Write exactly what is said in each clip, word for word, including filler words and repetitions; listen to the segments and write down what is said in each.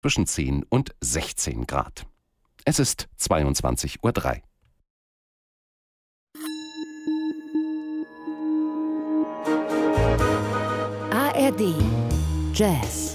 zwischen zehn und sechzehn Grad. Es ist zweiundzwanzig Uhr drei. A R D Jazz.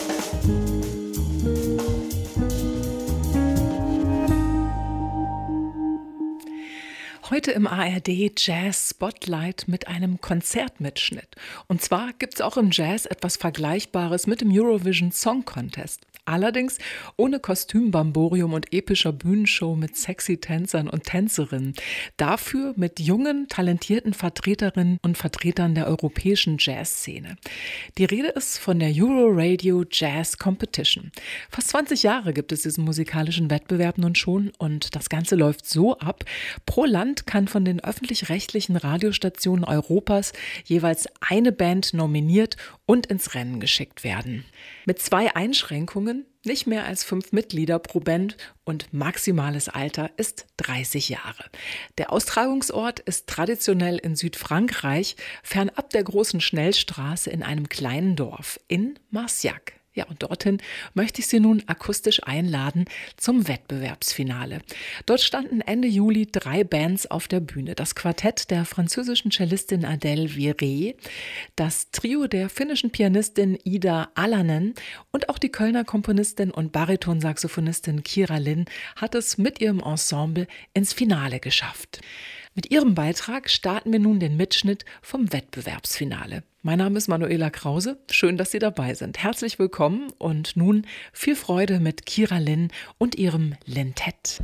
Heute im A R D Jazz Spotlight mit einem Konzertmitschnitt. Und zwar gibt es auch im Jazz etwas Vergleichbares mit dem Eurovision Song Contest. Allerdings ohne Kostümbamborium und epischer Bühnenshow mit sexy Tänzern und Tänzerinnen. Dafür mit jungen, talentierten Vertreterinnen und Vertretern der europäischen Jazzszene. Die Rede ist von der Euroradio Jazz Competition. Fast zwanzig Jahre gibt es diesen musikalischen Wettbewerb nun schon und das Ganze läuft so ab. Pro Land kann von den öffentlich-rechtlichen Radiostationen Europas jeweils eine Band nominiert und ins Rennen geschickt werden. Mit zwei Einschränkungen, nicht mehr als fünf Mitglieder pro Band und maximales Alter ist dreißig Jahre. Der Austragungsort ist traditionell in Südfrankreich, fernab der großen Schnellstraße in einem kleinen Dorf in Marciac. Ja, und dorthin möchte ich Sie nun akustisch einladen zum Wettbewerbsfinale. Dort standen Ende Juli drei Bands auf der Bühne. Das Quartett der französischen Cellistin Adèle Viré, das Trio der finnischen Pianistin Ida Alanen und auch die Kölner Komponistin und Baritonsaxophonistin Kira Lynn hat es mit ihrem Ensemble ins Finale geschafft. Mit ihrem Beitrag starten wir nun den Mitschnitt vom Wettbewerbsfinale. Mein Name ist Manuela Krause, schön, dass Sie dabei sind. Herzlich willkommen und nun viel Freude mit Kira Lynn und ihrem Lintett.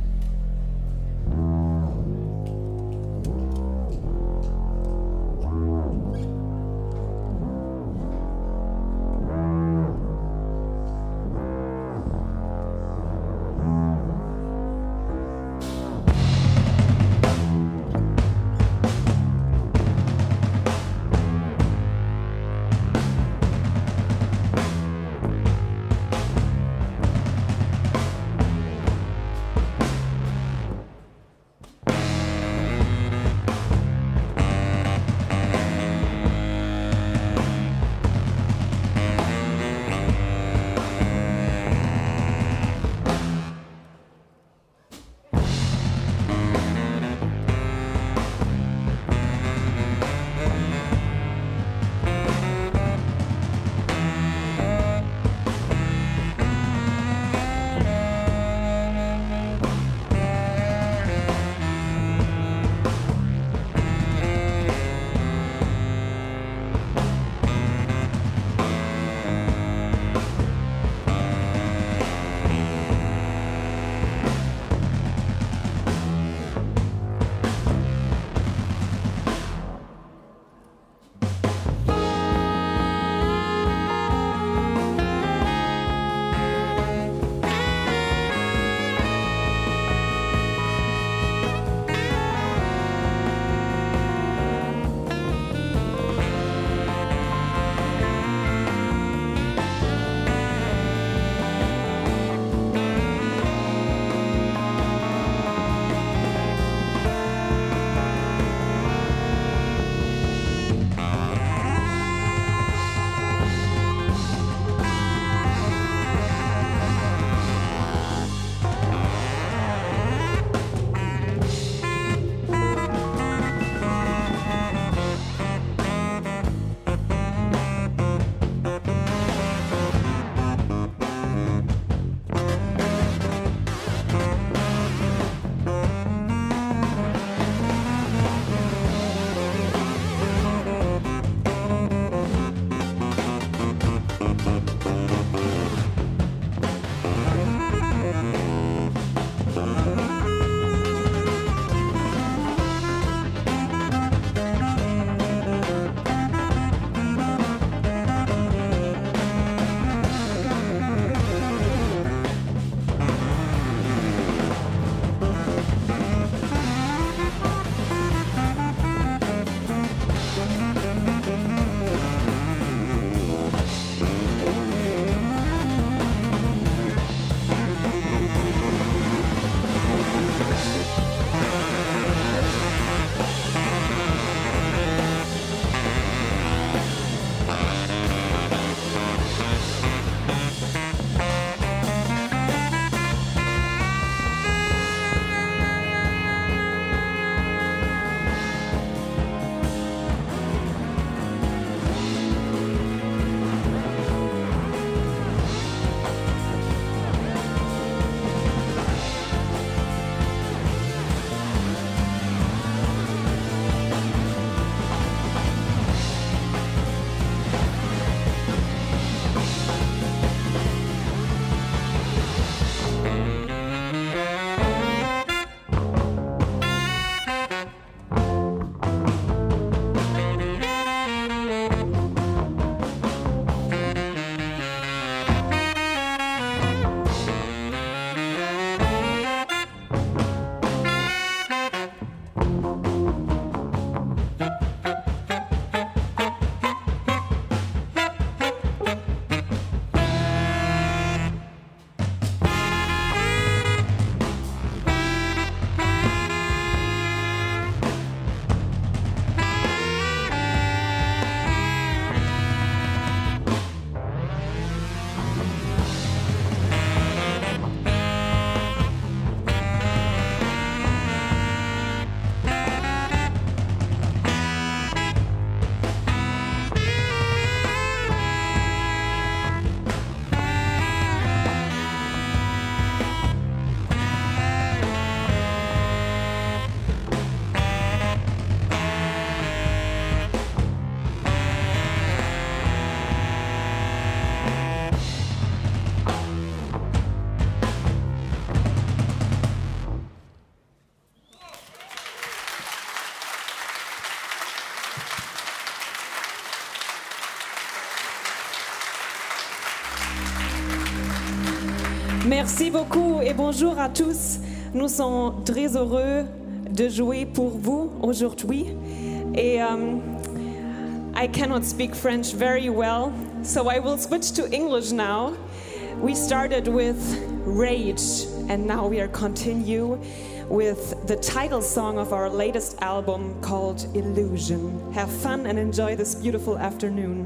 Merci beaucoup et bonjour à tous. Nous sommes très heureux de jouer pour vous aujourd'hui. Et um, I cannot speak French very well, so I will switch to English now. We started with Rage, and now we are continue with the title song of our latest album called Illusion. Have fun and enjoy this beautiful afternoon.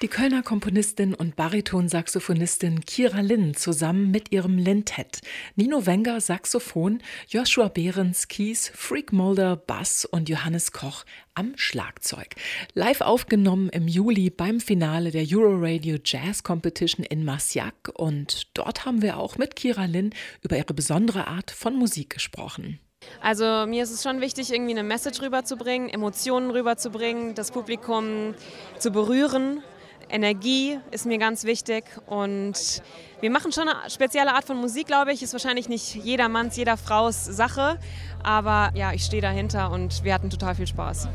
die Kölner Komponistin und Bariton-Saxophonistin Kira Lynn zusammen mit ihrem Lintett. Nino Wenger Saxophon, Joshua Behrens Keys, Freak Mulder Bass und Johannes Koch am Schlagzeug. Live aufgenommen im Juli beim Finale der Euroradio Jazz Competition in Marciac. Und dort haben wir auch mit Kira Lynn über ihre besondere Art von Musik gesprochen. Also mir ist es schon wichtig, irgendwie eine Message rüberzubringen, Emotionen rüberzubringen, das Publikum zu berühren. Energie ist mir ganz wichtig und wir machen schon eine spezielle Art von Musik, glaube ich. Ist wahrscheinlich nicht jedermanns, jeder Fraus Sache, aber ja, ich stehe dahinter und wir hatten total viel Spaß.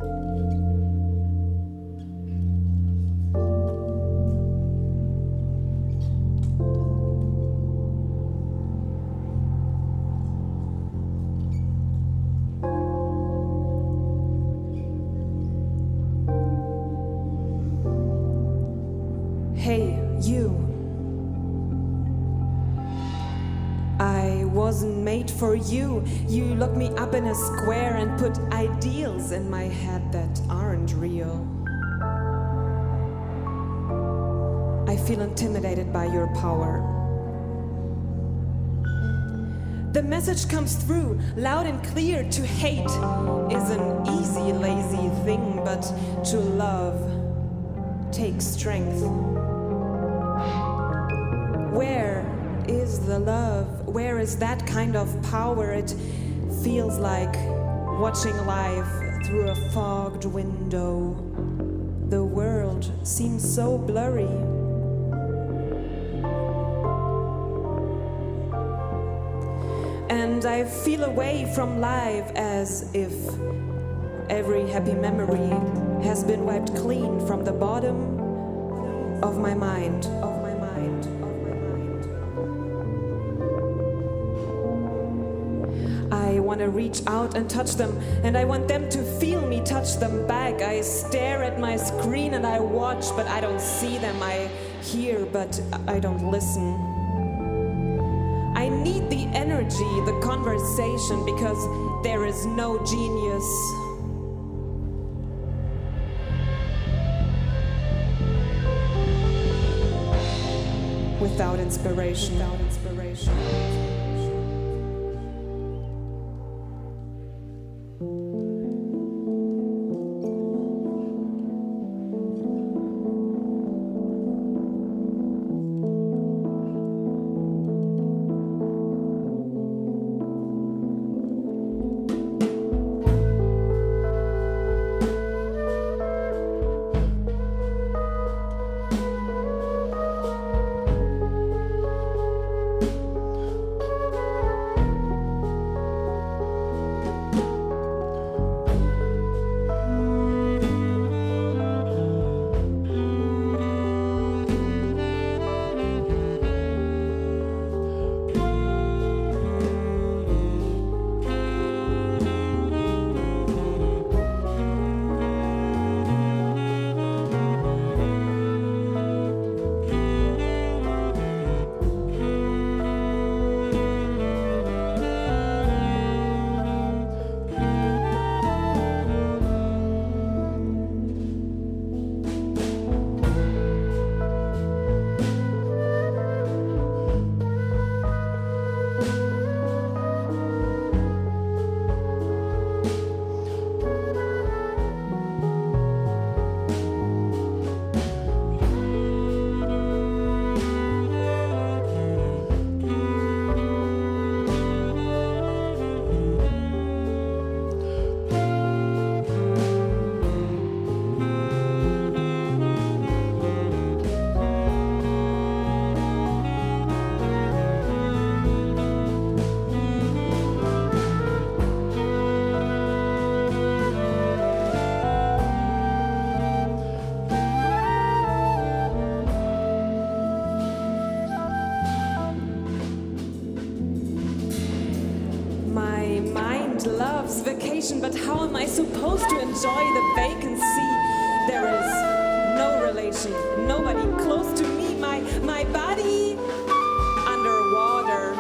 Hey, you. I wasn't made for you. You locked me up in a square and put ideals in my head that aren't real. I feel intimidated by your power. The message comes through loud and clear. To hate is an easy, lazy thing, but to love takes strength. Where is the love? Where is that kind of power? It feels like watching life through a fogged window. The world seems so blurry. And I feel away from life as if every happy memory has been wiped clean from the bottom of my mind. Of my mind. I want to reach out and touch them, and I want them to feel me touch them back. I stare at my screen and I watch, but I don't see them. I hear, but I don't listen. I need the energy, the conversation, because there is no genius without inspiration. Without inspiration. Loves vacation, but how am I supposed to enjoy the vacancy? There is no relation, nobody close to me, my, my body underwater.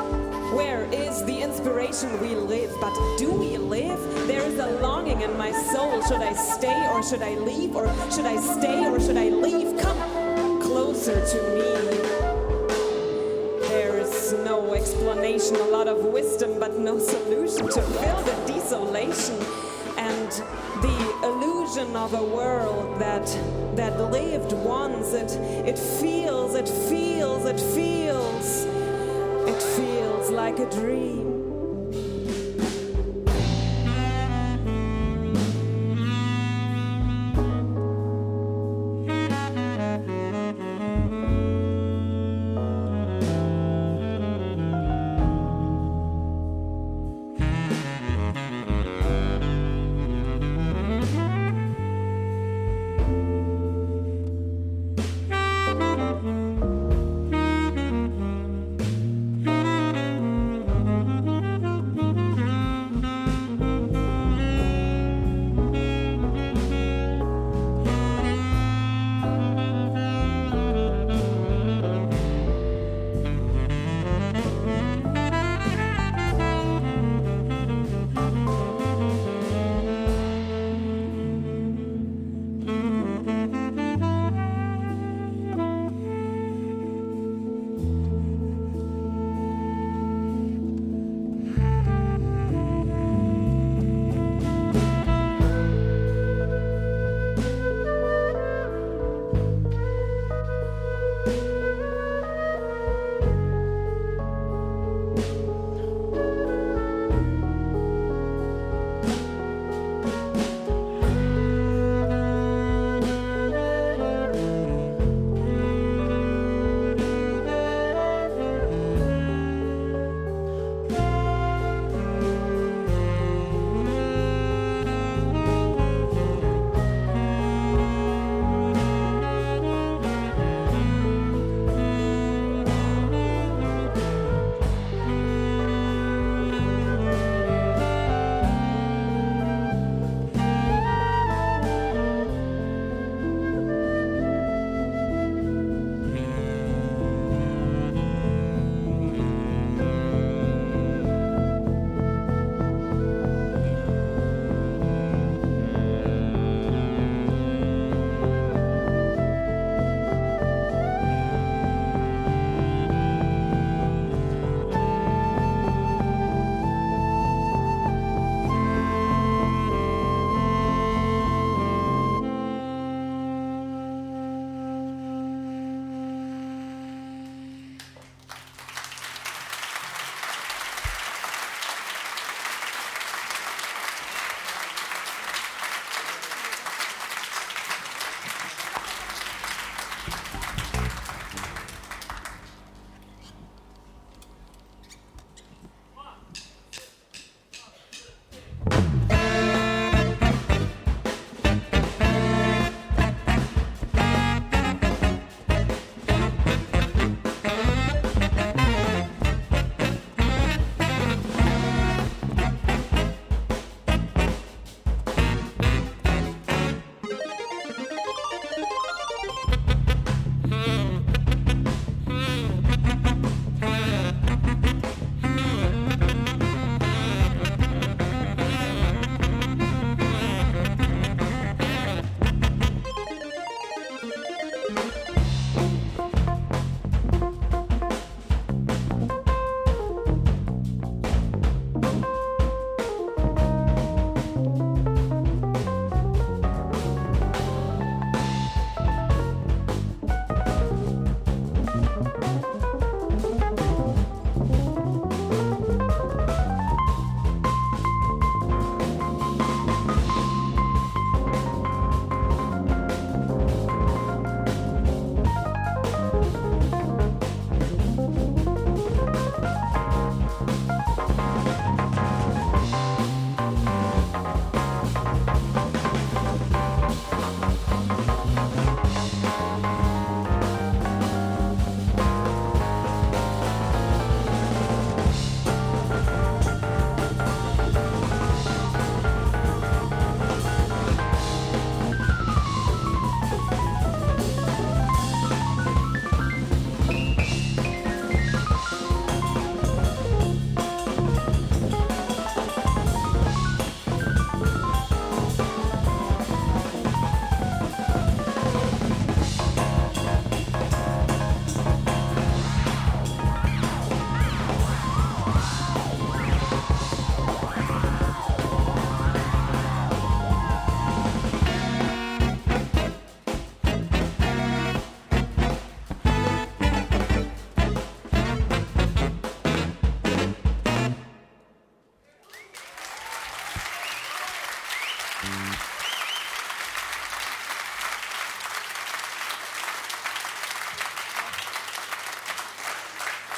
Where is the inspiration we live? But do we live? There is a longing in my soul. Should I stay or should I leave? Or should I stay or should I leave? Come closer to me. There is no explanation, a lot of wisdom, but no solution to fill the desolation and the illusion of a world that that lived once. It it feels, it feels, it feels, it feels like a dream.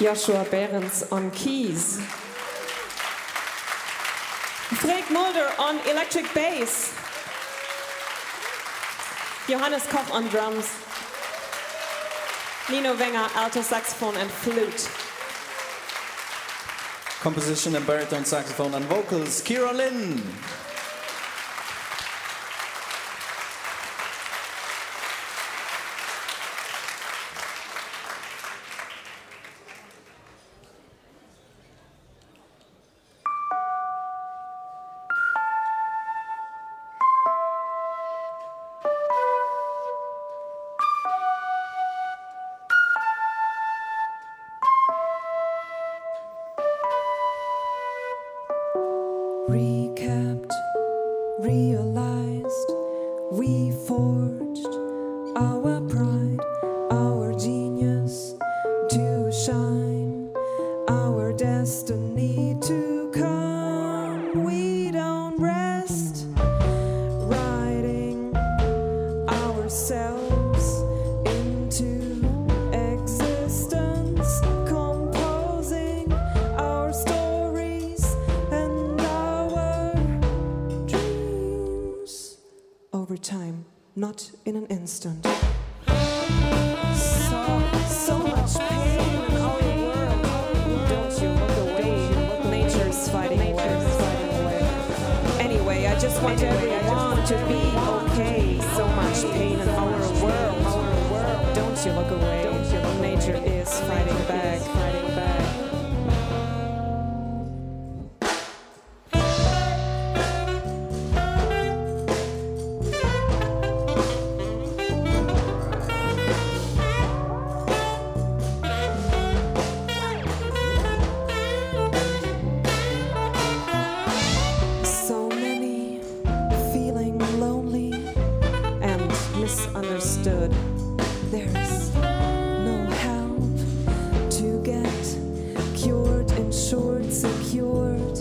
Joshua Behrens on keys. Frank Mulder on electric bass. Johannes Koch on drums. Nino Wenger, alto saxophone and flute. Composition and baritone saxophone and vocals, Kira Lynn. Recapped, realized, we forged our pride, our genius to shine, our destiny to come. We don't rest, writing ourselves into existence, composing our stories and over time, not in an instant. So, so much pain in our world. Don't you look away. Nature's fighting away. Anyway, I just want everyone to be okay. So much pain in our world. Don't you look away. Nature is fighting back. Fighting back. Misunderstood. There's no help to get cured, insured, secured.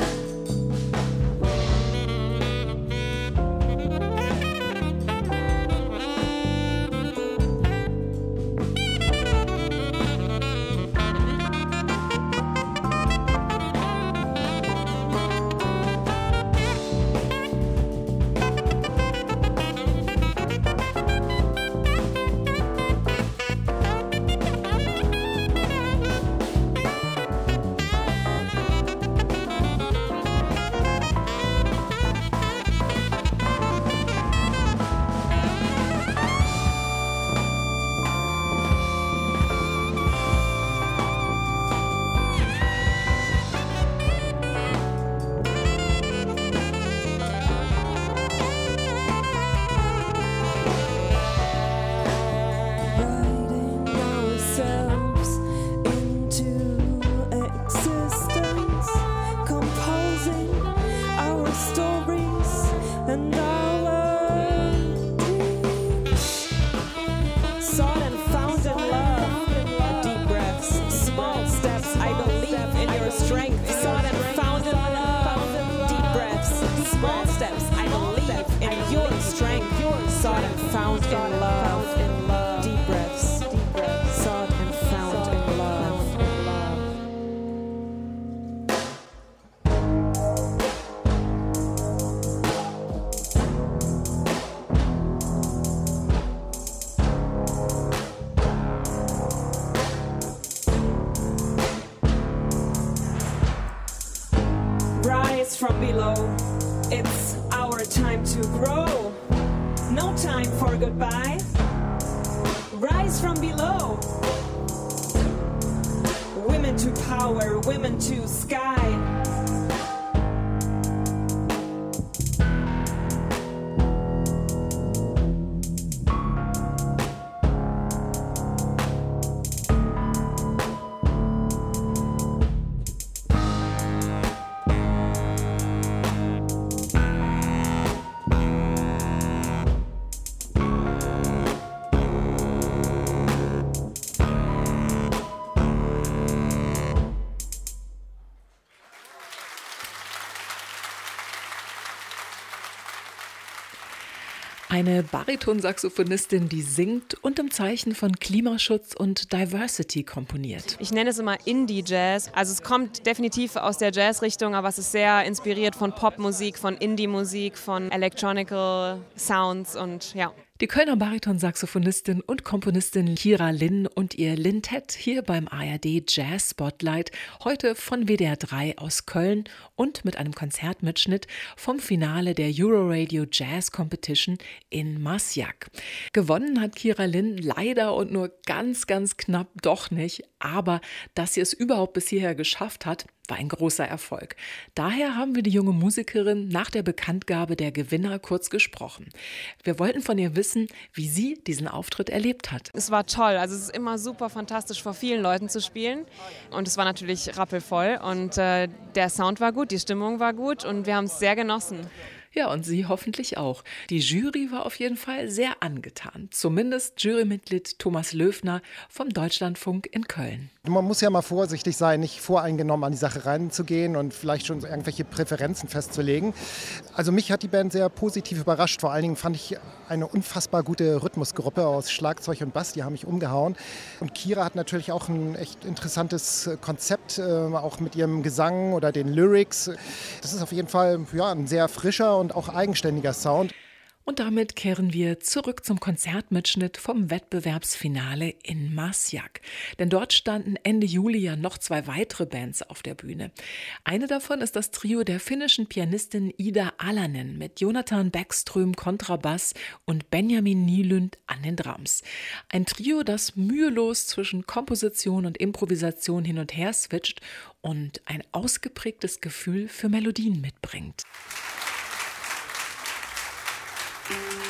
From below, it's our time to grow. No time for goodbye. Rise from below. Women to power, women to sky. Eine Baritonsaxophonistin, die singt und im Zeichen von Klimaschutz und Diversity komponiert. Ich nenne es immer Indie-Jazz. Also es kommt definitiv aus der Jazz-Richtung, aber es ist sehr inspiriert von Popmusik, von Indie-Musik, von Electronical Sounds und ja. Die Kölner Baritonsaxophonistin und Komponistin Kira Lynn und ihr Lintett hier beim A R D Jazz Spotlight, heute von W D R drei aus Köln und mit einem Konzertmitschnitt vom Finale der Euroradio Jazz Competition in Marsjak. Gewonnen hat Kira Lynn leider und nur ganz, ganz knapp doch nicht, aber dass sie es überhaupt bis hierher geschafft hat, war ein großer Erfolg. Daher haben wir die junge Musikerin nach der Bekanntgabe der Gewinner kurz gesprochen. Wir wollten von ihr wissen, wie sie diesen Auftritt erlebt hat. Es war toll, also es ist immer super fantastisch, vor vielen Leuten zu spielen und es war natürlich rappelvoll und äh, der Sound war gut, die Stimmung war gut und wir haben es sehr genossen. Ja, und Sie hoffentlich auch. Die Jury war auf jeden Fall sehr angetan. Zumindest Jurymitglied Thomas Löfner vom Deutschlandfunk in Köln. Man muss ja mal vorsichtig sein, nicht voreingenommen an die Sache reinzugehen und vielleicht schon irgendwelche Präferenzen festzulegen. Also mich hat die Band sehr positiv überrascht. Vor allen Dingen fand ich eine unfassbar gute Rhythmusgruppe aus Schlagzeug und Bass, die haben mich umgehauen. Und Kira hat natürlich auch ein echt interessantes Konzept, äh, auch mit ihrem Gesang oder den Lyrics. Das ist auf jeden Fall ja, ein sehr frischer und auch eigenständiger Sound. Und damit kehren wir zurück zum Konzertmitschnitt vom Wettbewerbsfinale in Marsjak. Denn dort standen Ende Juli ja noch zwei weitere Bands auf der Bühne. Eine davon ist das Trio der finnischen Pianistin Ida Alanen mit Jonathan Bäckström Kontrabass und Benjamin Nylund an den Drums. Ein Trio, das mühelos zwischen Komposition und Improvisation hin und her switcht und ein ausgeprägtes Gefühl für Melodien mitbringt. Thank you.